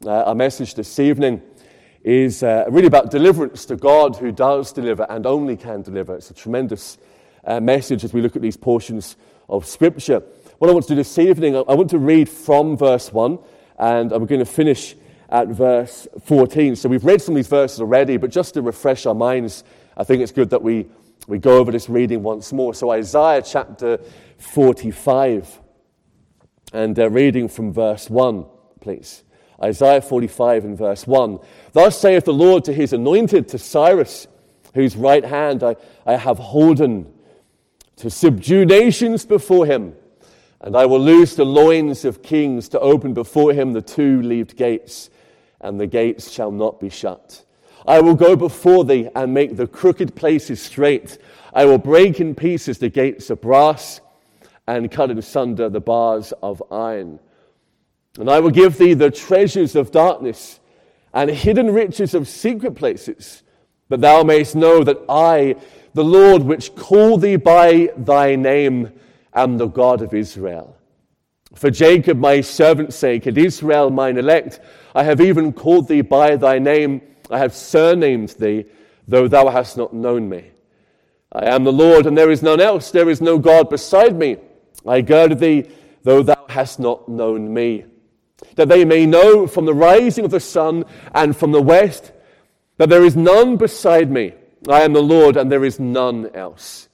Our message this evening is really about deliverance to God who does deliver and only can deliver. It's a tremendous message as we look at these portions of Scripture. What I want to do this evening, I want to read from verse 1, and I'm going to finish at verse 14. So we've read some of these verses already, but just to refresh our minds, I think it's good that we go over this reading once more. So Isaiah chapter 45, and reading from verse 1, please. Isaiah 45 and verse 1. Thus saith the Lord to his anointed, to Cyrus, whose right hand I have holden, to subdue nations before him. And I will loose the loins of kings, to open before him the two-leaved gates, and the gates shall not be shut. I will go before thee and make the crooked places straight. I will break in pieces the gates of brass, and cut in sunder the bars of iron. And I will give thee the treasures of darkness, and hidden riches of secret places, that thou mayest know that I, the Lord, which call thee by thy name, am the God of Israel. For Jacob my servant's sake, and Israel mine elect, I have even called thee by thy name, I have surnamed thee, though thou hast not known me. I am the Lord, and there is none else, there is no God beside me. I girded thee, though thou hast not known me. That they may know from the rising of the sun and from the west, that there is none beside me. I am the Lord, and there is none else.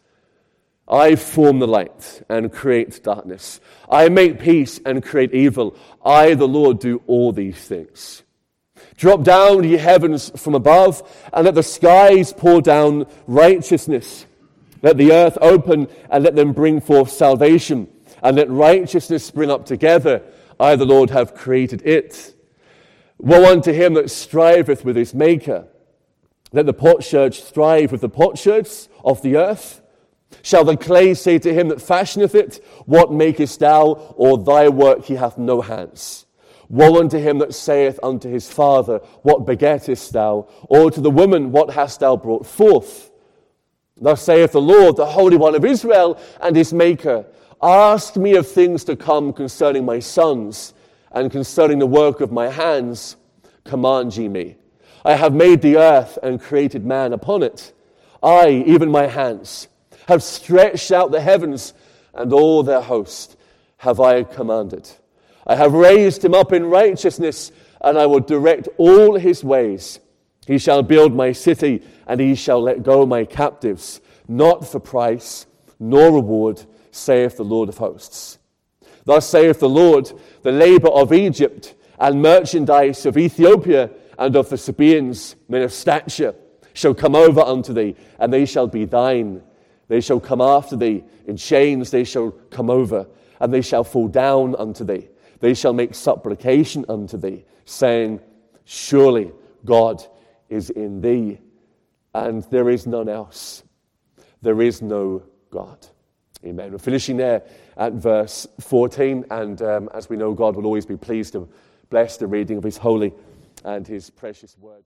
I form the light and create darkness. I make peace and create evil. I, the Lord, do all these things. Drop down, ye heavens, from above, and let the skies pour down righteousness. Let the earth open, and let them bring forth salvation, and let righteousness spring up together. I, the Lord, have created it. Woe unto him that striveth with his maker. Let the potsherd strive with the potsherds of the earth. Shall the clay say to him that fashioneth it, what makest thou? Or thy work he hath no hands. Woe unto him that saith unto his father, what begettest thou? Or to the woman, what hast thou brought forth? Thus saith the Lord, the Holy One of Israel, and his Maker, ask me of things to come concerning my sons, and concerning the work of my hands, command ye me. I have made the earth and created man upon it. I, even my hands, have stretched out the heavens, and all their host have I commanded. I have raised him up in righteousness, and I will direct all his ways. He shall build my city, and he shall let go my captives, not for price, nor reward, saith the Lord of hosts. Thus saith the Lord, the labor of Egypt, and merchandise of Ethiopia, and of the Sabaeans, men of stature, shall come over unto thee, and they shall be thine. They shall come after thee, in chains they shall come over, and they shall fall down unto thee. They shall make supplication unto thee, saying, surely God is in thee, and there is none else. There is no God. Amen. We're finishing there at verse 14, and as we know, God will always be pleased to bless the reading of his holy and his precious word.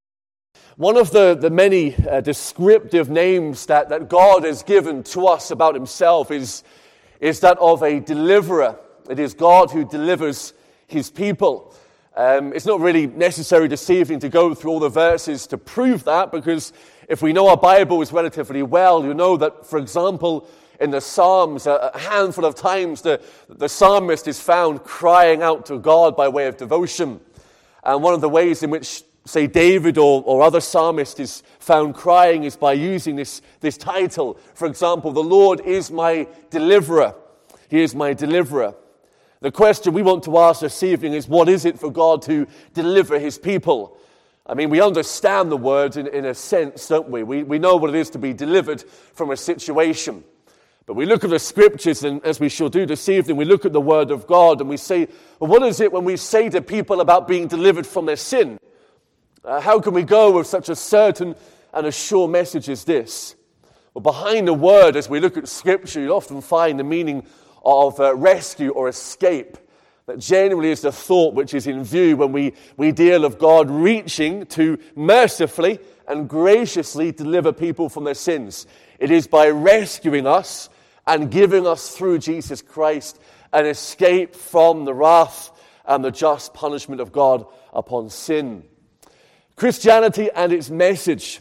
One of the many descriptive names that God has given to us about himself is that of a deliverer. It is God who delivers his people. It's not really necessary this evening to go through all the verses to prove that, because if we know our Bibles relatively well, you know that, for example, in the Psalms, a handful of times the psalmist is found crying out to God by way of devotion. And one of the ways in which, say, David or other psalmists is found crying is by using this title. For example, the Lord is my deliverer. He is my deliverer. The question we want to ask this evening is, what is it for God to deliver his people? I mean, we understand the word in a sense, don't we? We know what it is to be delivered from a situation. But we look at the scriptures, and as we shall do this evening, we look at the word of God, and we say, well, what is it when we say to people about being delivered from their sin? How can we go with such a certain and a sure message as this? Well, behind the word, as we look at scripture, you'll often find the meaning of rescue or escape. That generally is the thought which is in view when we deal of God reaching to mercifully and graciously deliver people from their sins. It is by rescuing us and giving us through Jesus Christ an escape from the wrath and the just punishment of God upon sin. Christianity and its message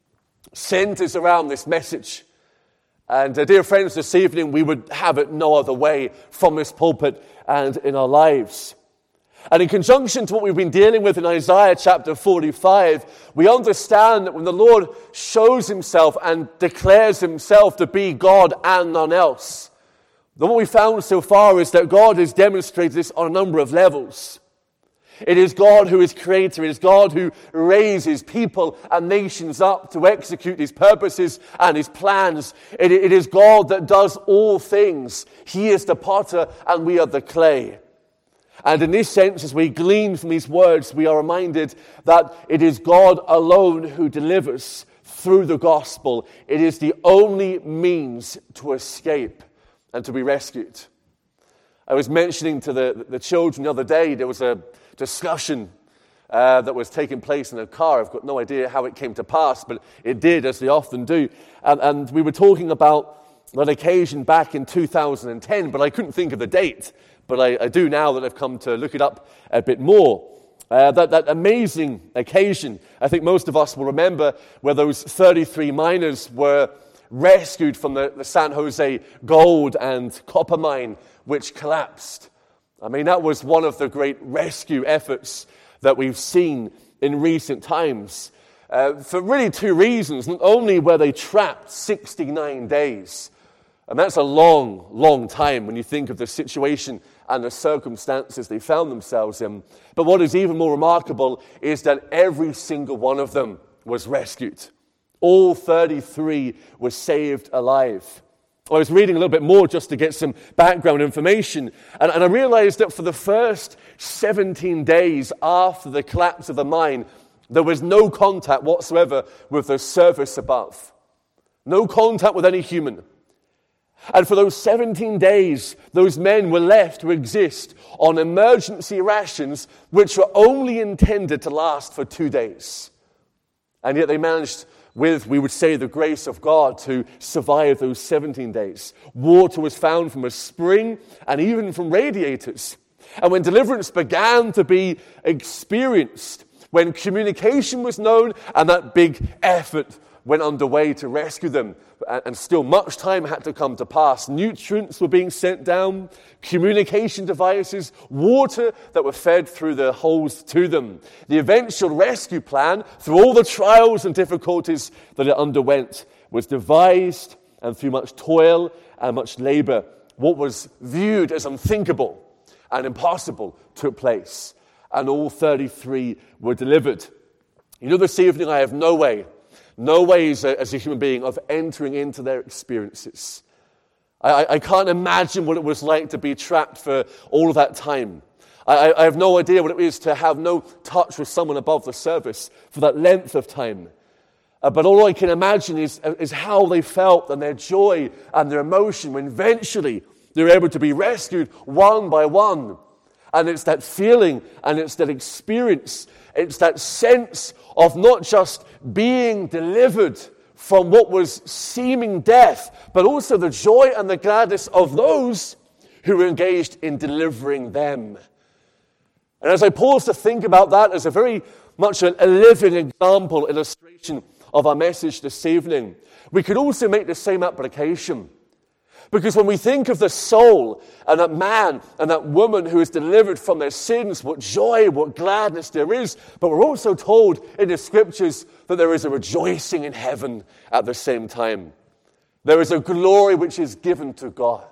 centers around this message. And dear friends, this evening we would have it no other way from this pulpit and in our lives. And in conjunction to what we've been dealing with in Isaiah chapter 45, we understand that when the Lord shows himself and declares himself to be God and none else, then what we found so far is that God has demonstrated this on a number of levels. It is God who is creator. It is God who raises people and nations up to execute his purposes and his plans. It is God that does all things. He is the potter and we are the clay. And in this sense, as we glean from these words, we are reminded that it is God alone who delivers through the gospel. It is the only means to escape and to be rescued. I was mentioning to the children the other day, there was a discussion that was taking place in a car. I've got no idea how it came to pass, but it did, as they often do. And we were talking about an occasion back in 2010, but I couldn't think of the date. But I do now that I've come to look it up a bit more. That amazing occasion, I think most of us will remember, where those 33 miners were rescued from the San Jose gold and copper mine, which collapsed. I mean, that was one of the great rescue efforts that we've seen in recent times. For really two reasons. Not only were they trapped 69 days, and that's a long, long time when you think of the situation and the circumstances they found themselves in. But what is even more remarkable is that every single one of them was rescued. All 33 were saved alive. I was reading a little bit more just to get some background information, and I realized that for the first 17 days after the collapse of the mine, there was no contact whatsoever with the surface above. No contact with any human. And for those 17 days, those men were left to exist on emergency rations, which were only intended to last for 2 days. And yet they managed, with, we would say, the grace of God, to survive those 17 days. Water was found from a spring and even from radiators. And when deliverance began to be experienced, when communication was known and that big effort went underway to rescue them, and still much time had to come to pass. Nutrients were being sent down, communication devices, water that were fed through the holes to them. The eventual rescue plan, through all the trials and difficulties that it underwent, was devised, and through much toil and much labor, what was viewed as unthinkable and impossible took place. And all 33 were delivered. You know, this evening I have no way as a human being of entering into their experiences. I can't imagine what it was like to be trapped for all of that time. I have no idea what it is to have no touch with someone above the surface for that length of time. But all I can imagine is how they felt and their joy and their emotion when eventually they were able to be rescued one by one. And it's that feeling and it's that experience, it's that sense of not just being delivered from what was seeming death, but also the joy and the gladness of those who were engaged in delivering them. And as I pause to think about that as a very much a living example, illustration of our message this evening, we could also make the same application. Because when we think of the soul and that man and that woman who is delivered from their sins, what joy, what gladness there is. But we're also told in the scriptures that there is a rejoicing in heaven at the same time. There is a glory which is given to God.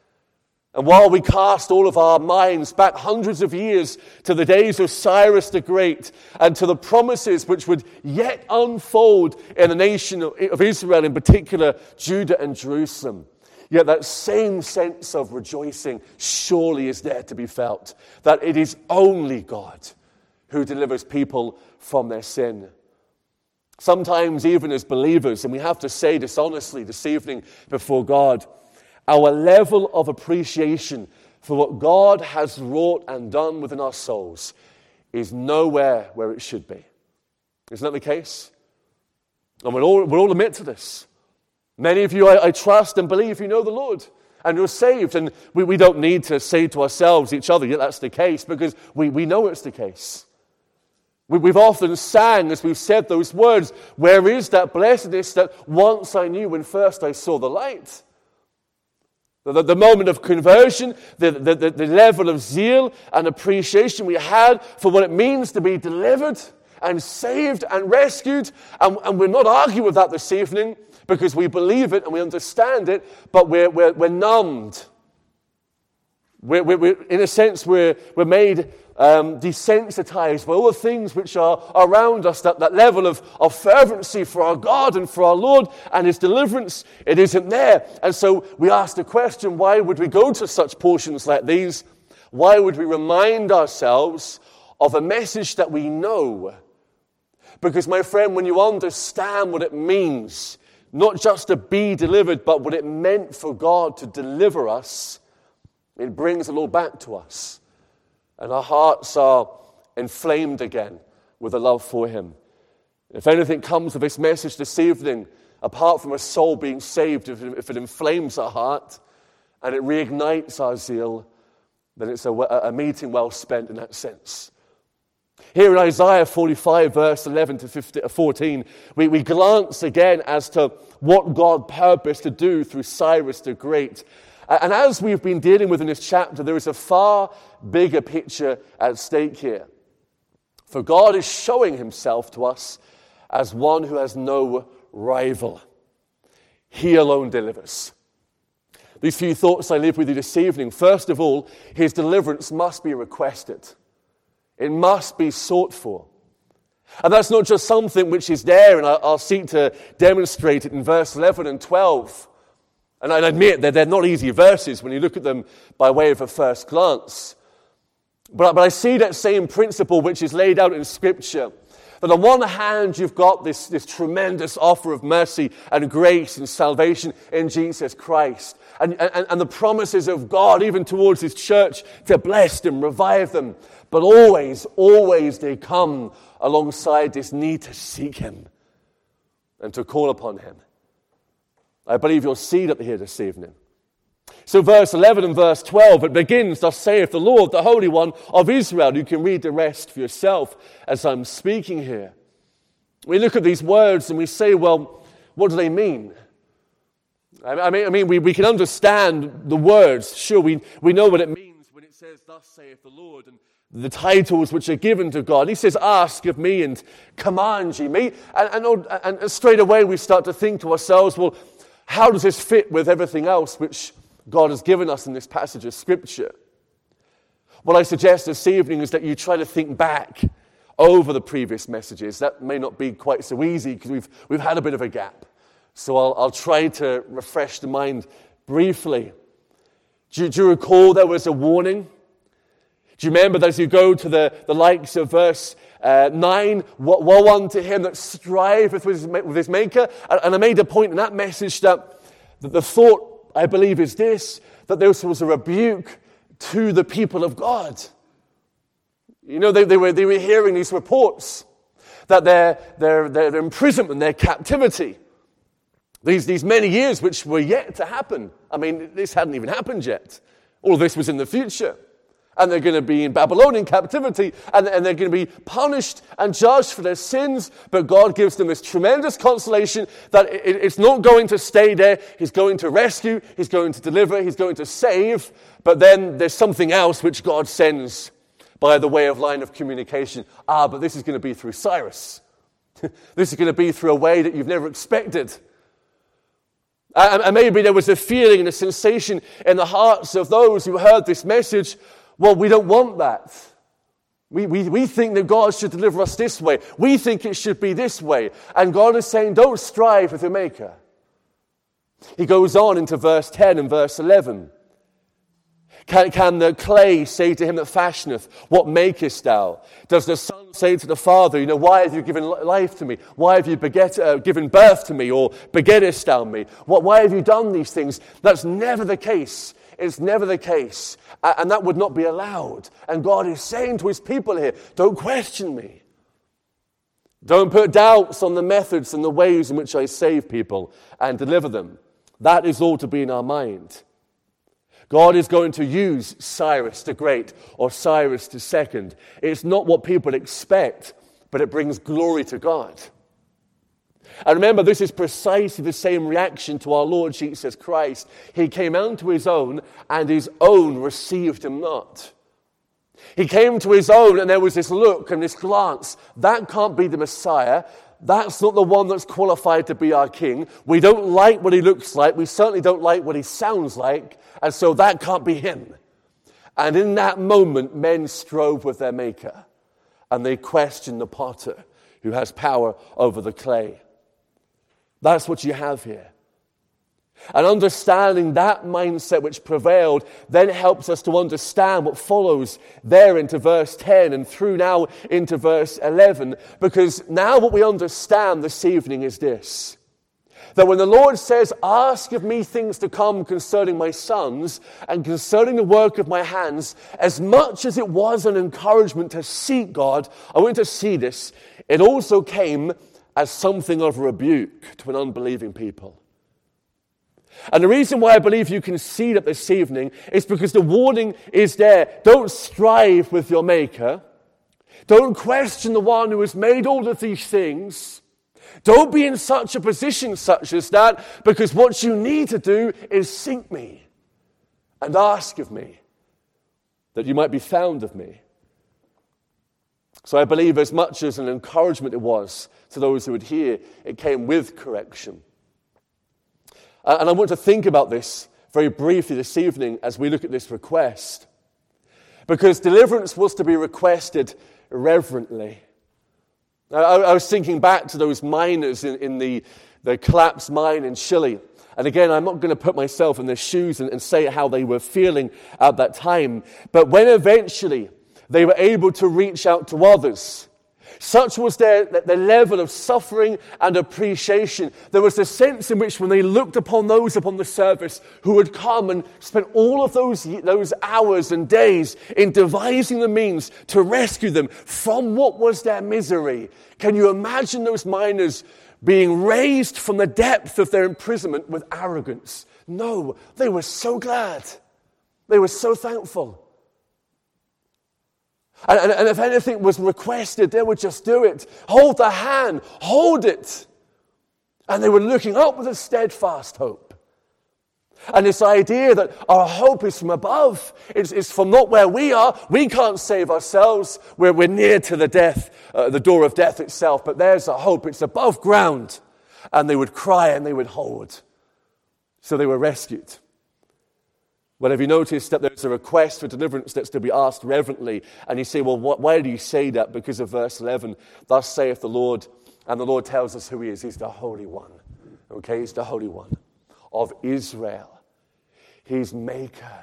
And while we cast all of our minds back hundreds of years to the days of Cyrus the Great and to the promises which would yet unfold in the nation of Israel, in particular Judah and Jerusalem, yet that same sense of rejoicing surely is there to be felt, that it is only God who delivers people from their sin. Sometimes even as believers, and we have to say this honestly this evening before God, our level of appreciation for what God has wrought and done within our souls is nowhere where it should be. Isn't that the case? And we'll all admit to this. Many of you, I trust and believe you know the Lord. and you're saved. And we don't need to say to ourselves, each other, yeah, that's the case, because we know it's the case. We've often sang, as we've said those words, where is that blessedness that once I knew when first I saw the light? The moment of conversion, the level of zeal and appreciation we had for what it means to be delivered and saved and rescued. And we're not arguing with that this evening because we believe it and we understand it, but we're numbed. We're in a sense, we're made desensitized by all the things which are around us, that level of fervency for our God and for our Lord and His deliverance, it isn't there. And so we ask the question, why would we go to such portions like these? Why would we remind ourselves of a message that we know? Because, my friend, when you understand what it means, not just to be delivered, but what it meant for God to deliver us, it brings the Lord back to us. And our hearts are inflamed again with a love for Him. If anything comes of this message this evening, apart from a soul being saved, if it inflames our heart and it reignites our zeal, then it's a meeting well spent in that sense. Here in Isaiah 45, verse 11 to 14, we glance again as to what God purposed to do through Cyrus the Great. And as we've been dealing with in this chapter, there is a far bigger picture at stake here. For God is showing Himself to us as one who has no rival. He alone delivers. These few thoughts I leave with you this evening. First of all, His deliverance must be requested. It must be sought for. And that's not just something which is there, and I'll seek to demonstrate it in verse 11 and 12. And I admit that they're not easy verses when you look at them by way of a first glance. But I see that same principle which is laid out in Scripture. That on one hand, you've got this tremendous offer of mercy and grace and salvation in Jesus Christ. And the promises of God, even towards His church, to bless them, revive them. But always they come alongside this need to seek Him and to call upon Him. I believe you'll see that here this evening. So verse 11 and verse 12, it begins, thus saith the Lord, the Holy One of Israel. You can read the rest for yourself as I'm speaking here. We look at these words and we say, well, what do they mean? I mean, we can understand the words. Sure, we know what it means when it says, thus saith the Lord, and the titles which are given to God. He says, ask of me and command ye me. And straight away we start to think to ourselves, well, how does this fit with everything else which God has given us in this passage of Scripture? What I suggest this evening is that you try to think back over the previous messages. That may not be quite so easy because we've had a bit of a gap. So I'll try to refresh the mind briefly. Do you recall there was a warning? Do you remember that as you go to the likes of verse 9, woe unto him that striveth with his maker? And I made a point in that message that the thought, I believe, is this, that this was a rebuke to the people of God. You know, they were hearing these reports that their imprisonment, their captivity, these many years which were yet to happen. I mean, this hadn't even happened yet. All of this was in the future. And they're going to be in Babylonian captivity, and they're going to be punished and judged for their sins. But God gives them this tremendous consolation that it's not going to stay there. He's going to rescue, He's going to deliver, He's going to save. But then there's something else which God sends by the way of line of communication. But this is going to be through Cyrus. This is going to be through a way that you've never expected. And maybe there was a feeling and a sensation in the hearts of those who heard this message. Well, we don't want that. We think that God should deliver us this way. We think it should be this way. And God is saying, don't strive with your Maker. He goes on into verse 10 and verse 11. Can the clay say to him that fashioneth, what makest thou? Does the son say to the father, why have you given life to me? Why have you given birth to me? Or begettest thou me? Why have you done these things? That's never the case. It's never the case. And that would not be allowed. And God is saying to His people here, don't question me. Don't put doubts on the methods and the ways in which I save people and deliver them. That is all to be in our mind. God is going to use Cyrus the Great or Cyrus the Second. It's not what people expect, but it brings glory to God. And remember, this is precisely the same reaction to our Lord Jesus Christ. He came unto his own, and his own received him not. He came to his own, and there was this look and this glance. That can't be the Messiah. That's not the one that's qualified to be our king. We don't like what he looks like. We certainly don't like what he sounds like. And so that can't be him. And in that moment, men strove with their maker. And they questioned the potter who has power over the clay. That's what you have here. And understanding that mindset which prevailed then helps us to understand what follows there into verse 10 and through now into verse 11. Because now what we understand this evening is this. That when the Lord says, ask of me things to come concerning my sons and concerning the work of my hands, as much as it was an encouragement to seek God, I want to see this, it also came as something of a rebuke to an unbelieving people. And the reason why I believe you can see that this evening is because the warning is there. Don't strive with your Maker. Don't question the one who has made all of these things. Don't be in such a position such as that, because what you need to do is seek me and ask of me that you might be found of me. So I believe as much as an encouragement it was to those who would hear, it came with correction. And I want to think about this very briefly this evening as we look at this request. Because deliverance was to be requested reverently. I was thinking back to those miners in the collapsed mine in Chile. And again, I'm not going to put myself in their shoes and say how they were feeling at that time. But when eventually they were able to reach out to others, such was their level of suffering and appreciation. There was a sense in which when they looked upon those upon the surface who had come and spent all of those hours and days in devising the means to rescue them from what was their misery. Can you imagine those miners being raised from the depth of their imprisonment with arrogance? No, they were so glad. They were so thankful. And if anything was requested, they would just do it. Hold the hand, hold it. And they were looking up with a steadfast hope. And this idea that our hope is from above, it's from not where we are. We can't save ourselves. We're near to the door of death itself. But there's a hope, it's above ground. And they would cry and they would hold. So they were rescued. Well, have you noticed that there's a request for deliverance that's to be asked reverently? And you say, well, why do you say that? Because of verse 11, thus saith the Lord, and the Lord tells us who he is. He's the Holy One. Okay, he's the Holy One of Israel. He's Maker.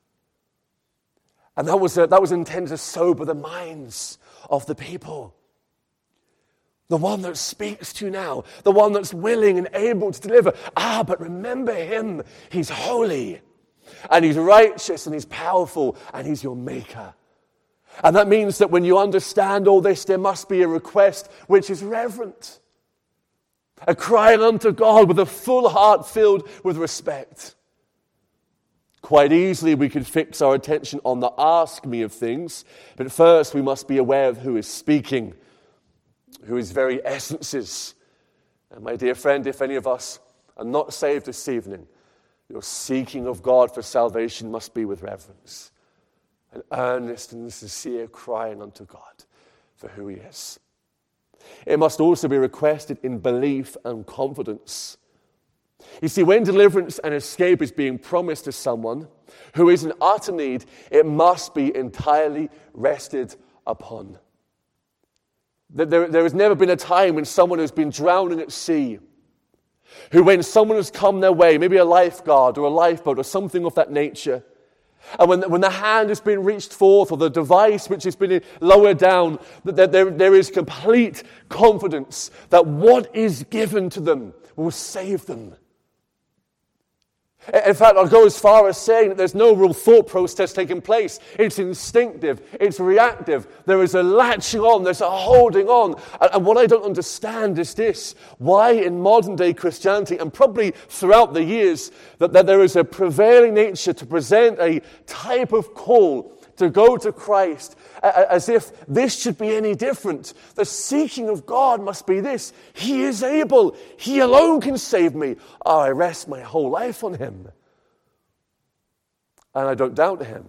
And that was intended to sober the minds of the people. The one that speaks to you now, the one that's willing and able to deliver. But remember him. He's holy. And he's righteous and he's powerful and he's your Maker. And that means that when you understand all this, there must be a request which is reverent. A crying unto God with a full heart filled with respect. Quite easily we could fix our attention on the ask me of things, but first we must be aware of who is speaking, who his very essence is. And my dear friend, if any of us are not saved this evening, your seeking of God for salvation must be with reverence, an earnest and sincere crying unto God for who he is. It must also be requested in belief and confidence. You see, when deliverance and escape is being promised to someone who is in utter need, it must be entirely rested upon. There has never been a time when someone who's been drowning at sea, who when someone has come their way, maybe a lifeguard or a lifeboat or something of that nature, and when the hand has been reached forth or the device which has been lowered down, that there is complete confidence that what is given to them will save them. In fact, I'll go as far as saying that there's no real thought process taking place. It's instinctive. It's reactive. There is a latching on. There's a holding on. And what I don't understand is this. Why in modern day Christianity, and probably throughout the years, that there is a prevailing nature to present a type of call to go to Christ as if this should be any different. The seeking of God must be this. He is able. He alone can save me. Oh, I rest my whole life on him. And I don't doubt him.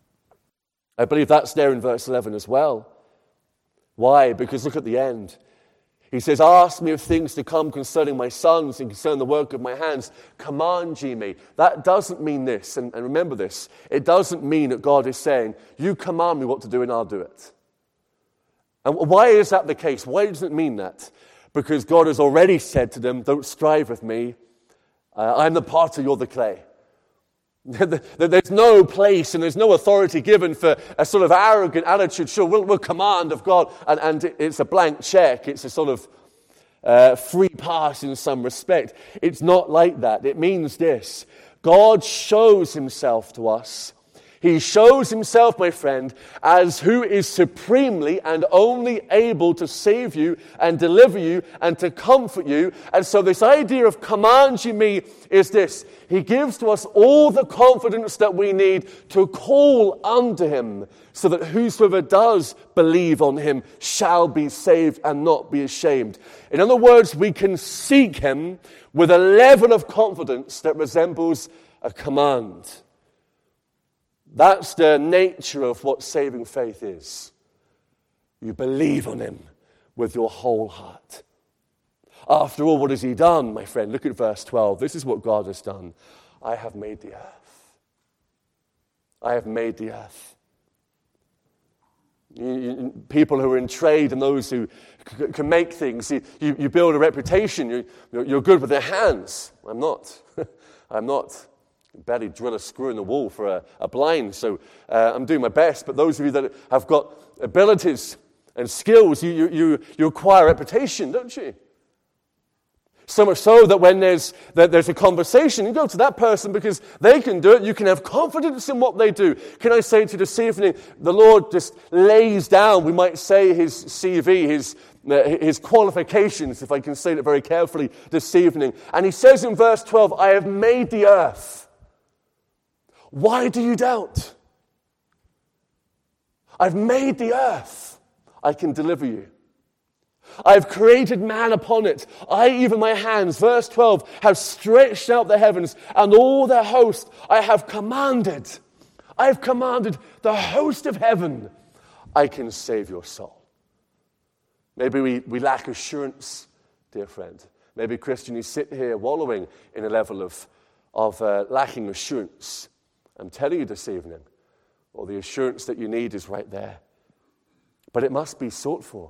I believe that's there in verse 11 as well. Why? Because look at the end. He says, ask me of things to come concerning my sons and concerning the work of my hands. Command ye me. That doesn't mean this, and remember this. It doesn't mean that God is saying, you command me what to do and I'll do it. And why is that the case? Why does it mean that? Because God has already said to them, don't strive with me. I'm the potter, you're the clay. There's no place and there's no authority given for a sort of arrogant attitude. Sure, we'll command of God, and it's a blank check. It's a sort of free pass in some respect. It's not like that. It means this. God shows himself to us. He shows himself, my friend, as who is supremely and only able to save you and deliver you and to comfort you. And so this idea of command you me is this. He gives to us all the confidence that we need to call unto him, so that whosoever does believe on him shall be saved and not be ashamed. In other words, we can seek him with a level of confidence that resembles a command. That's the nature of what saving faith is. You believe on him with your whole heart. After all, what has he done, my friend? Look at verse 12. This is what God has done. I have made the earth. I have made the earth. People who are in trade and those who can make things, you build a reputation. You're good with their hands. I'm not. I'm not. Barely drill a screw in the wall for a blind, so I'm doing my best. But those of you that have got abilities and skills, you acquire reputation, don't you? So much so that when there's a conversation, you go to that person because they can do it. You can have confidence in what they do. Can I say to you this evening, the Lord just lays down, we might say, his CV, his qualifications, if I can say it very carefully this evening. And he says in verse 12, I have made the earth. Why do you doubt? I've made the earth. I can deliver you. I've created man upon it. I, even my hands, verse 12, have stretched out the heavens and all their host I have commanded. I have commanded the host of heaven. I can save your soul. Maybe we lack assurance, dear friend. Maybe, Christian, you sit here wallowing in a level of lacking assurance. I'm telling you this evening, or the assurance that you need is right there. But it must be sought for.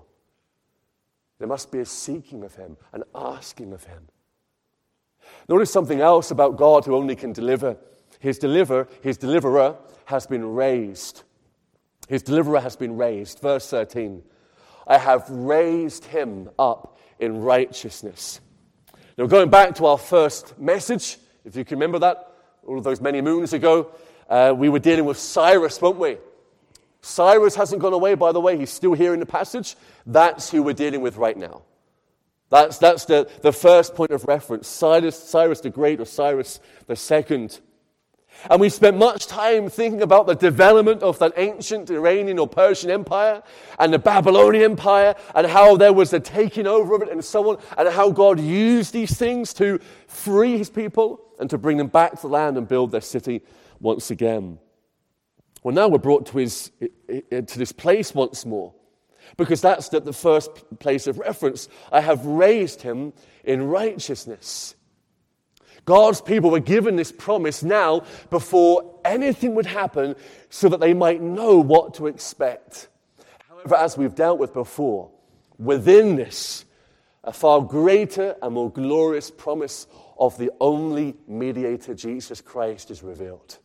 There must be a seeking of him, an asking of him. Notice something else about God who only can deliver. His deliverer has been raised. His deliverer has been raised. Verse 13, I have raised him up in righteousness. Now, going back to our first message, if you can remember that, all of those many moons ago, we were dealing with Cyrus, weren't we? Cyrus hasn't gone away, by the way. He's still here in the passage. That's who we're dealing with right now. That's the first point of reference. Cyrus the Great or Cyrus the Second. And we spent much time thinking about the development of that ancient Iranian or Persian empire and the Babylonian empire and how there was a taking over of it and so on, and how God used these things to free his people and to bring them back to the land and build their city once again. Well, now we're brought to this place once more, because that's the first place of reference. I have raised him in righteousness. God's people were given this promise now before anything would happen so that they might know what to expect. However, as we've dealt with before, within this, a far greater and more glorious promise of the only mediator, Jesus Christ, is revealed.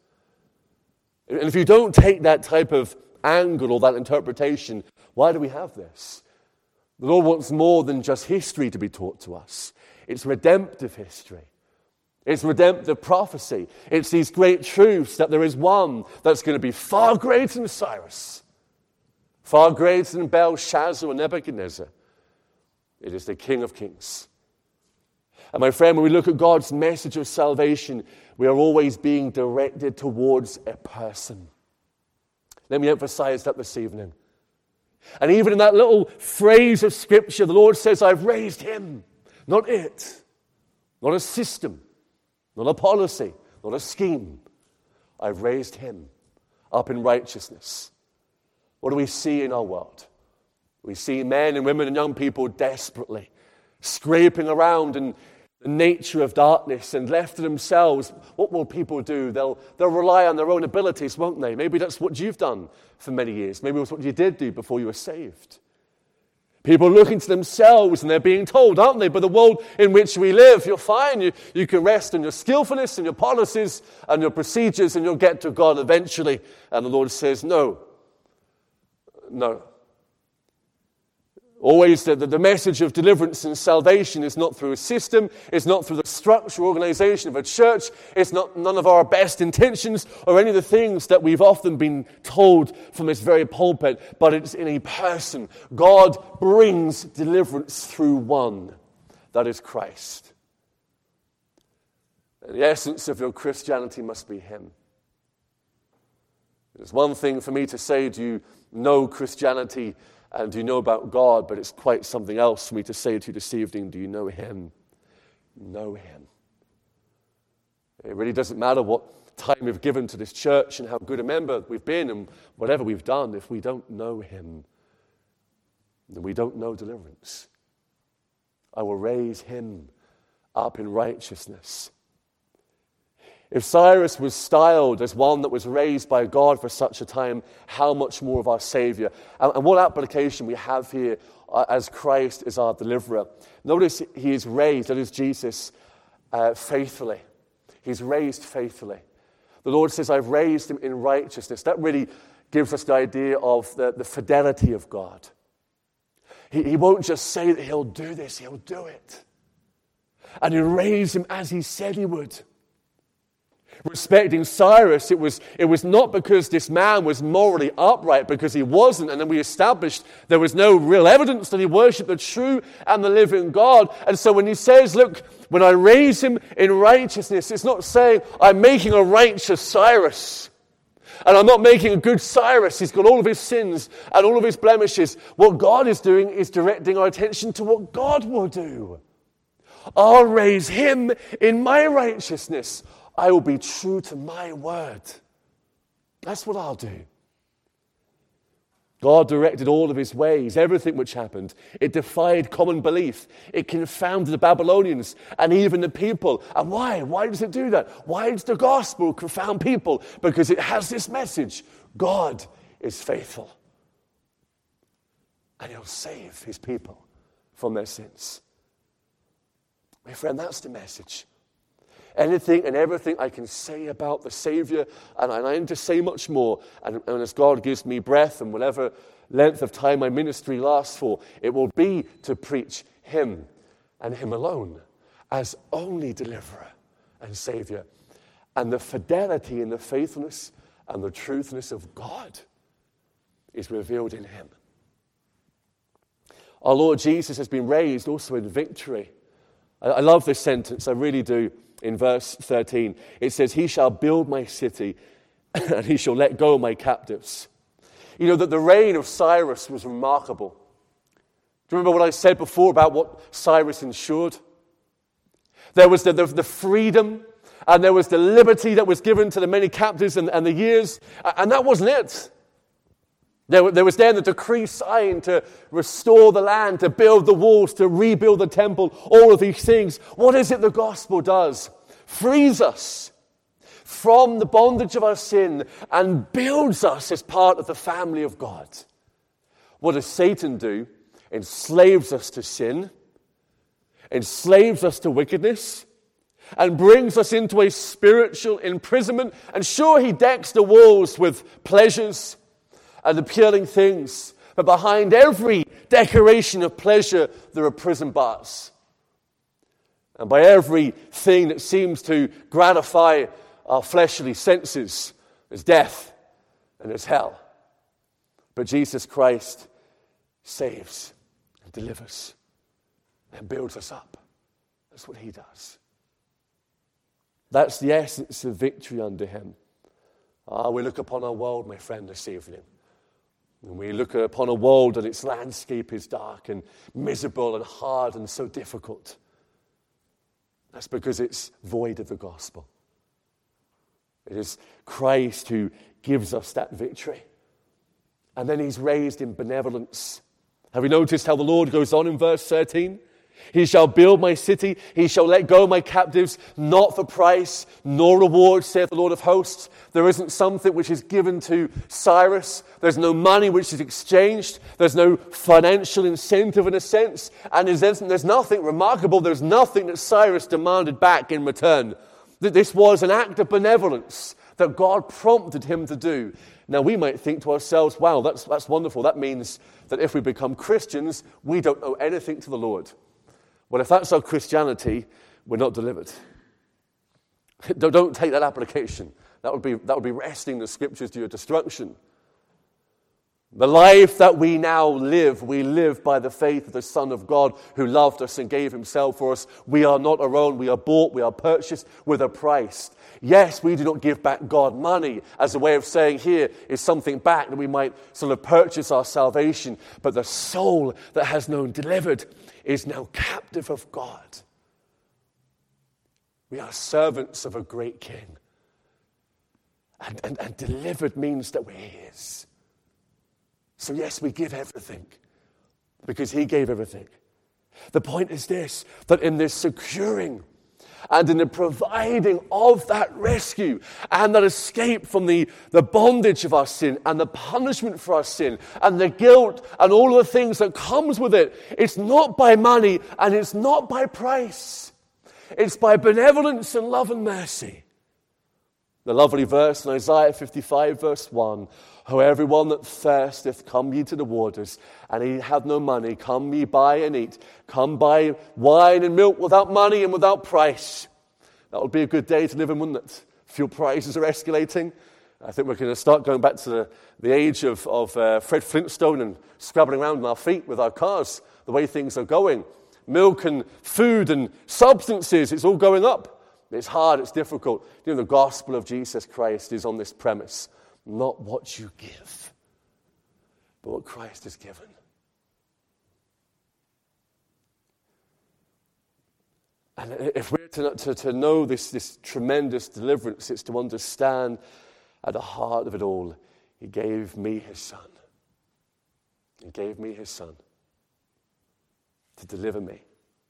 And if you don't take that type of angle or that interpretation, why do we have this? The Lord wants more than just history to be taught to us. It's redemptive history. It's redemptive prophecy. It's these great truths that there is one that's going to be far greater than Cyrus, far greater than Belshazzar or Nebuchadnezzar. It is the King of Kings. And my friend, when we look at God's message of salvation, we are always being directed towards a person. Let me emphasize that this evening. And even in that little phrase of Scripture, the Lord says, I've raised him, not it, not a system, not a policy, not a scheme. I've raised him up in righteousness. What do we see in our world? We see men and women and young people desperately scraping around in the nature of darkness, and left to themselves, what will people do? They'll rely on their own abilities, won't they? Maybe that's what you've done for many years. Maybe it's what you did do before you were saved. People are looking to themselves, and they're being told, aren't they, by the world in which we live, you're fine, you can rest on your skillfulness and your policies and your procedures, and you'll get to God eventually. And the Lord says, no. Always the message of deliverance and salvation is not through a system, it's not through the structure or organization of a church, it's not none of our best intentions or any of the things that we've often been told from this very pulpit, but it's in a person. God brings deliverance through one, that is Christ. And the essence of your Christianity must be him. It's one thing for me to say, do you know Christianity and do you know about God? But it's quite something else for me to say to you this evening, do you know him? Know him. It really doesn't matter what time we've given to this church and how good a member we've been and whatever we've done. If we don't know him, then we don't know deliverance. I will raise him up in righteousness. If Cyrus was styled as one that was raised by God for such a time, how much more of our Savior? And what application we have here as Christ is our deliverer. Notice he is raised, that is Jesus, faithfully. He's raised faithfully. The Lord says, I've raised him in righteousness. That really gives us the idea of the fidelity of God. He won't just say that he'll do this, he'll do it. And he'll raise him as he said he would. Respecting Cyrus, it was not because this man was morally upright, because he wasn't, and then we established there was no real evidence that he worshipped the true and the living God. And so when he says, look, when I raise him in righteousness, it's not saying I'm making a righteous Cyrus. And I'm not making a good Cyrus. He's got all of his sins and all of his blemishes. What God is doing is directing our attention to what God will do. I'll raise him in my righteousness. I will be true to my word. That's what I'll do. God directed all of his ways, everything which happened. It defied common belief. It confounded the Babylonians and even the people. And why? Why does it do that? Why does the gospel confound people? Because it has this message. God is faithful. And he'll save his people from their sins. My friend, that's the message. Anything and everything I can say about the Savior, and I need to say much more, and as God gives me breath and whatever length of time my ministry lasts for, it will be to preach him and him alone as only deliverer and Savior. And the fidelity and the faithfulness and the truthness of God is revealed in him. Our Lord Jesus has been raised also in victory. I love this sentence, I really do. In verse 13, it says, he shall build my city and he shall let go my captives. You know that the reign of Cyrus was remarkable. Do you remember what I said before about what Cyrus ensured? There was the freedom and there was the liberty that was given to the many captives and the years, and that wasn't it. There was then the decree signed to restore the land, to build the walls, to rebuild the temple, all of these things. What is it the gospel does? Frees us from the bondage of our sin and builds us as part of the family of God. What does Satan do? Enslaves us to sin, enslaves us to wickedness, and brings us into a spiritual imprisonment. And sure, he decks the walls with pleasures and appealing things, but behind every decoration of pleasure, there are prison bars. and by everything that seems to gratify our fleshly senses. There's death and there's hell. But Jesus Christ saves and delivers and builds us up. That's what he does. That's the essence of victory under him. We look upon our world, my friend, this evening. And we look upon a world and its landscape is dark and miserable and hard and so difficult. That's because it's void of the gospel. It is Christ who gives us that victory. And then he's raised in benevolence. Have you noticed how the Lord goes on in verse 13? He shall build my city, he shall let go my captives, not for price, nor reward, saith the Lord of hosts. There isn't something which is given to Cyrus. There's no money which is exchanged. There's no financial incentive in a sense. And there's nothing remarkable. There's nothing that Cyrus demanded back in return. This was an act of benevolence that God prompted him to do. Now we might think to ourselves, wow, that's wonderful. That means that if we become Christians, we don't owe anything to the Lord. Well, if that's our Christianity, we're not delivered. Don't take that application. That would be wresting the scriptures to your destruction. The life that we now live, we live by the faith of the Son of God who loved us and gave himself for us. We are not our own. We are bought. We are purchased with a price. Yes, we do not give back God money as a way of saying here is something back that we might sort of purchase our salvation. But the soul that has known delivered is now captive of God. We are servants of a great King. And delivered means that we're his. So yes, we give everything because he gave everything. The point is this, that in this securing and in the providing of that rescue and that escape from the bondage of our sin and the punishment for our sin and the guilt and all of the things that comes with it, it's not by money and it's not by price. It's by benevolence and love and mercy. The lovely verse in Isaiah 55 verse 1, "Ho, everyone that thirsteth, come ye to the waters, and ye have no money, come ye buy and eat. Come buy wine and milk without money and without price." That would be a good day to live in, wouldn't it? Fuel prices are escalating. I think we're going to start going back to the age of Fred Flintstone and scrabbling around on our feet with our cars, the way things are going. Milk and food and substances, it's all going up. It's hard, it's difficult. You know, the gospel of Jesus Christ is on this premise. Not what you give, but what Christ has given. And if we're to know this tremendous deliverance, it's to understand at the heart of it all, he gave me his son. He gave me his son to deliver me.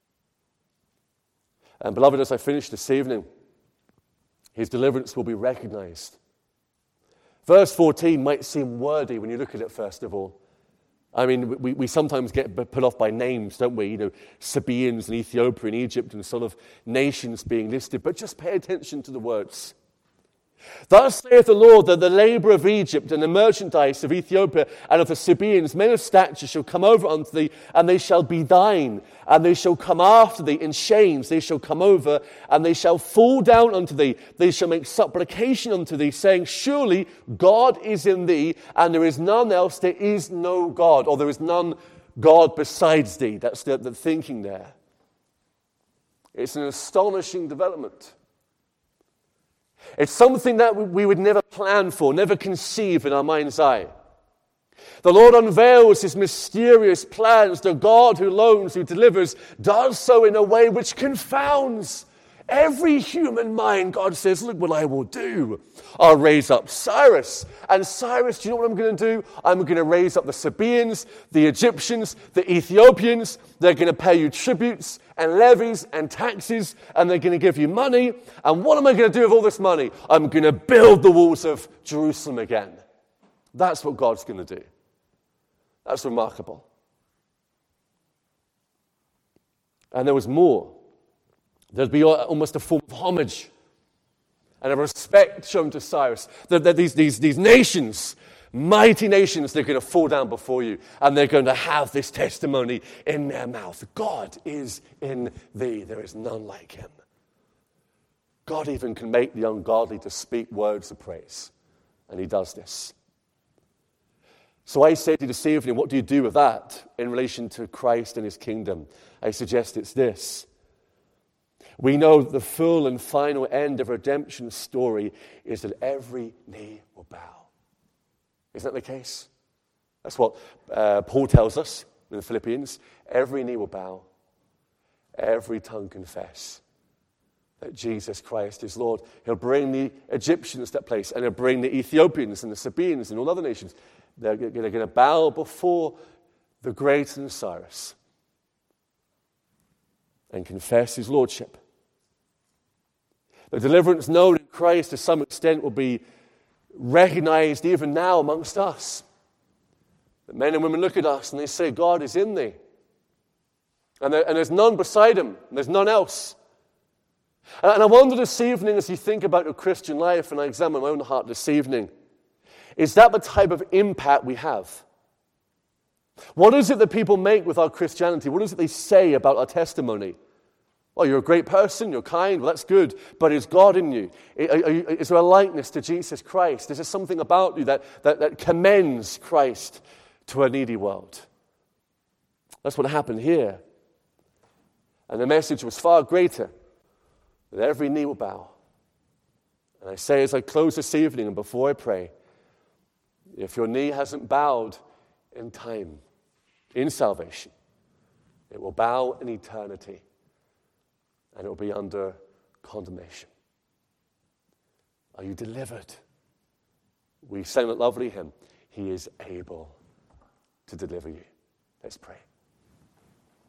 And beloved, as I finish this evening, his deliverance will be recognized. Verse 14 might seem wordy when you look at it, first of all. I mean, we sometimes get put off by names, don't we? You know, Sabaeans and Ethiopia and Egypt and sort of nations being listed. But just pay attention to the words. "Thus saith the Lord, that the labor of Egypt and the merchandise of Ethiopia and of the Sabaeans, men of stature, shall come over unto thee, and they shall be thine. And they shall come after thee in chains, they shall come over, and they shall fall down unto thee. They shall make supplication unto thee, saying, Surely God is in thee, and there is none else, there is no God." Or there is none God besides thee. That's the thinking there. It's an astonishing development. It's something that we would never plan for, never conceive in our mind's eye. The Lord unveils his mysterious plans. The God who loans, who delivers, does so in a way which confounds every human mind. God says, look what I will do. I'll raise up Cyrus. And Cyrus, do you know what I'm going to do? I'm going to raise up the Sabaeans, the Egyptians, the Ethiopians. They're going to pay you tributes and levies and taxes, and they're going to give you money. And what am I going to do with all this money? I'm going to build the walls of Jerusalem again. That's what God's going to do. That's remarkable. And there was more. There'd be almost a form of homage and a respect shown to Cyrus. That these nations, Mighty nations, they're going to fall down before you, and they're going to have this testimony in their mouth. God is in thee. There is none like him. God even can make the ungodly to speak words of praise, and he does this. So I say to you this evening, what do you do with that in relation to Christ and his kingdom? I suggest it's this. We know that the full and final end of redemption's story is that every knee will bow. Isn't that the case? That's what Paul tells us in the Philippians. Every knee will bow, every tongue confess that Jesus Christ is Lord. He'll bring the Egyptians to that place, and he'll bring the Ethiopians and the Sabaeans and all other nations. They're going to bow before the great and Cyrus and confess his lordship. The deliverance known in Christ to some extent will be recognized even now amongst us. That men and women look at us and they say, God is in thee. And there's none beside him. And there's none else. And I wonder this evening, as you think about your Christian life, and I examine my own heart this evening, is that the type of impact we have? What is it that people make with our Christianity? What is it they say about our testimony? Oh, you're a great person, you're kind, well, that's good, but is God in you? Is there a likeness to Jesus Christ? Is there something about you that commends Christ to a needy world? That's what happened here. And the message was far greater, that every knee will bow. And I say as I close this evening and before I pray, if your knee hasn't bowed in time, in salvation, it will bow in eternity. And it will be under condemnation. Are you delivered? We sang that lovely hymn. He is able to deliver you. Let's pray.